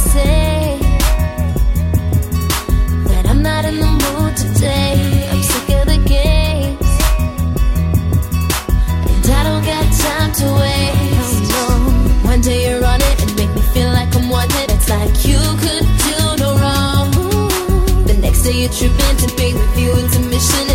say that I'm not in the mood today. I'm sick of the games, and I don't got time to waste. No, one day you're on it and make me feel like I'm wanted. It's like you could do no wrong. The next day you're tripping to pay with you intermission.